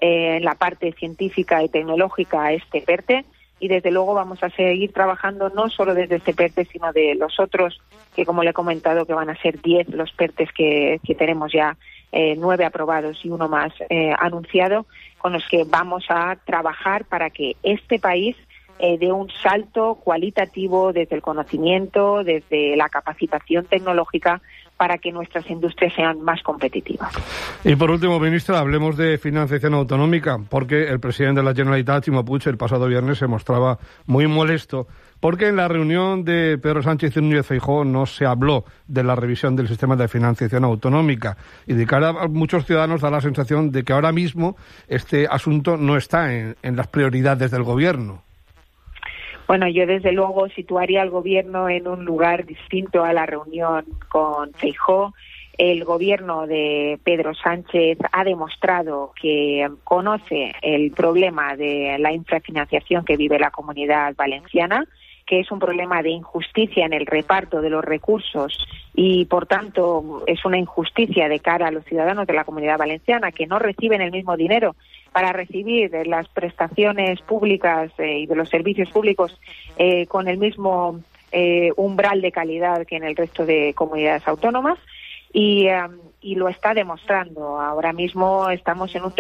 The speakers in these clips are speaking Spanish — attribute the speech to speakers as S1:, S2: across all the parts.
S1: en la parte científica y tecnológica a este PERTE, y desde luego vamos a seguir trabajando no solo desde este PERTE, sino de los otros, que como le he comentado, que van a ser 10 los PERTEs que tenemos ya, 9 aprobados y uno más anunciado, con los que vamos a trabajar para que este país dé un salto cualitativo desde el conocimiento, desde la capacitación tecnológica, para que nuestras industrias sean más competitivas.
S2: Y por último, ministra, hablemos de financiación autonómica, porque el presidente de la Generalitat, Ximo Puig, el pasado viernes se mostraba muy molesto, porque en la reunión de Pedro Sánchez y Núñez Feijóo no se habló de la revisión del sistema de financiación autonómica, y de cara a muchos ciudadanos da la sensación de que ahora mismo este asunto no está en las prioridades del Gobierno.
S1: Bueno, yo desde luego situaría al Gobierno en un lugar distinto a la reunión con Feijóo. El Gobierno de Pedro Sánchez ha demostrado que conoce el problema de la infrafinanciación que vive la Comunidad Valenciana, que es un problema de injusticia en el reparto de los recursos y, por tanto, es una injusticia de cara a los ciudadanos de la Comunidad Valenciana, que no reciben el mismo dinero para recibir las prestaciones públicas y de los servicios públicos con el mismo umbral de calidad que en el resto de comunidades autónomas. Y lo está demostrando. Ahora mismo estamos en un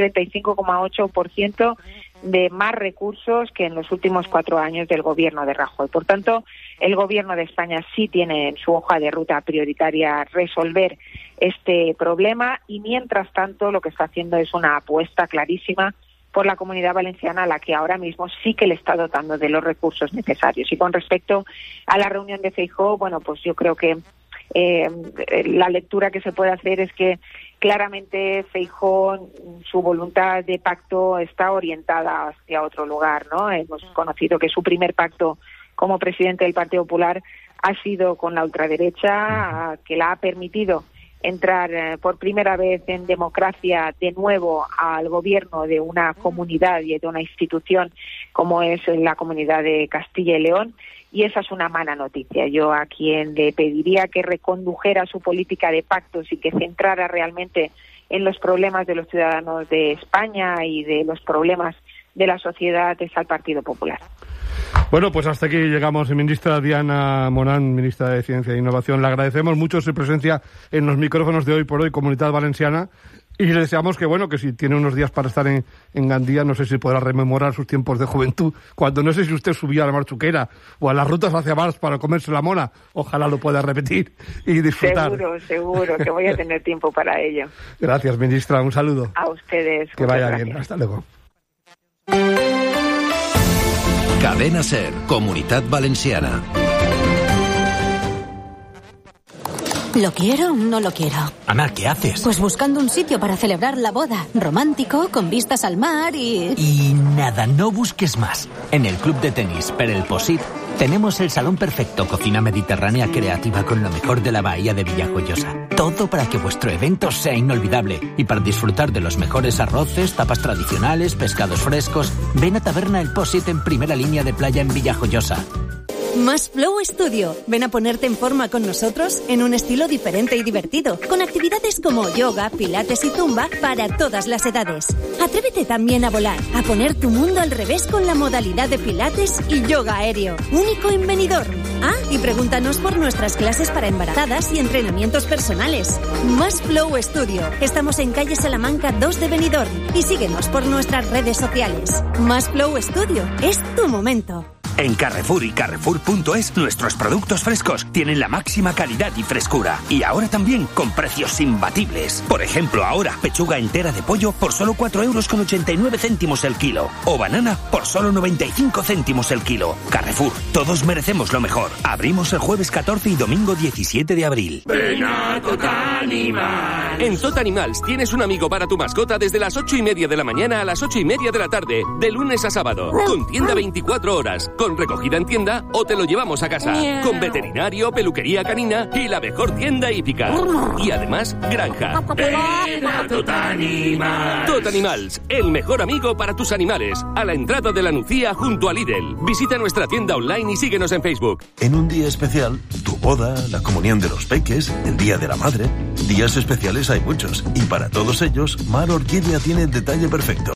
S1: 35,8% de más recursos que en los últimos 4 años del Gobierno de Rajoy. Por tanto, el Gobierno de España sí tiene en su hoja de ruta prioritaria resolver este problema, y mientras tanto lo que está haciendo es una apuesta clarísima por la Comunidad Valenciana, a la que ahora mismo sí que le está dotando de los recursos necesarios. Y con respecto a la reunión de Feijóo, bueno, pues yo creo que la lectura que se puede hacer es que claramente Feijóo, su voluntad de pacto está orientada hacia otro lugar, ¿no? Hemos conocido que su primer pacto como presidente del Partido Popular ha sido con la ultraderecha, que la ha permitido entrar por primera vez en democracia de nuevo al gobierno de una comunidad y de una institución como es la Comunidad de Castilla y León. Y esa es una mala noticia. Yo a quien le pediría que recondujera su política de pactos y que centrara realmente en los problemas de los ciudadanos de España y de los problemas de la sociedad es al Partido Popular.
S2: Bueno, pues hasta aquí llegamos. Ministra Diana Morán, ministra de Ciencia e Innovación, le agradecemos mucho su presencia en los micrófonos de Hoy por Hoy, Comunidad Valenciana, y le deseamos que, bueno, que si tiene unos días para estar en Gandía, no sé si podrá rememorar sus tiempos de juventud, cuando no sé si usted subía a la Marchuquera o a las rutas hacia Vars para comerse la mona. Ojalá lo pueda repetir y disfrutar.
S1: Seguro que voy a tener tiempo para ello.
S2: Gracias, ministra. Un saludo.
S1: A ustedes.
S2: Que vaya bien. Hasta luego.
S3: Cadena SER, Comunitat Valenciana.
S4: ¿Lo quiero o no lo quiero?
S5: Ana, ¿qué haces?
S4: Pues buscando un sitio para celebrar la boda. Romántico, con vistas al mar y...
S5: Y nada, no busques más. En el club de tenis Per el Posit tenemos el salón perfecto, cocina mediterránea creativa con lo mejor de la bahía de Villajoyosa. Todo para que vuestro evento sea inolvidable y para disfrutar de los mejores arroces, tapas tradicionales, pescados frescos. Ven a Taberna El Posit en primera línea de playa en Villajoyosa.
S6: Más Flow Studio. Ven a ponerte en forma con nosotros en un estilo diferente y divertido, con actividades como yoga, pilates y zumba para todas las edades. Atrévete también a volar, a poner tu mundo al revés con la modalidad de pilates y yoga aéreo, único en Benidorm. Ah, y pregúntanos por nuestras clases para embarazadas y entrenamientos personales. Más Flow Studio. Estamos en calle Salamanca 2 de Benidorm y síguenos por nuestras redes sociales. Más Flow Studio. Es tu momento.
S7: En Carrefour y Carrefour.es nuestros productos frescos tienen la máxima calidad y frescura. Y ahora también con precios imbatibles. Por ejemplo, ahora pechuga entera de pollo por solo 4,89 € el kilo. O banana por solo 95 céntimos el kilo. Carrefour, todos merecemos lo mejor. Abrimos el jueves 14 y domingo 17 de abril.
S8: Ven a Totanimals. En Totanimals tienes un amigo para tu mascota desde las 8:30 de la mañana a las 8:30 de la tarde, de lunes a sábado. Con tienda 24 horas. Con recogida en tienda o te lo llevamos a casa. Con veterinario, peluquería canina y la mejor tienda hípica. Y además, granja. Ven a Totanimals. Totanimals, el mejor amigo para tus animales. A la entrada de la Nucía junto a Lidl. Visita nuestra tienda online y síguenos en Facebook.
S9: En un día especial, tu boda, la comunión de los peques, el Día de la Madre. Días especiales hay muchos. Y para todos ellos, Mar Orquídea tiene el detalle perfecto.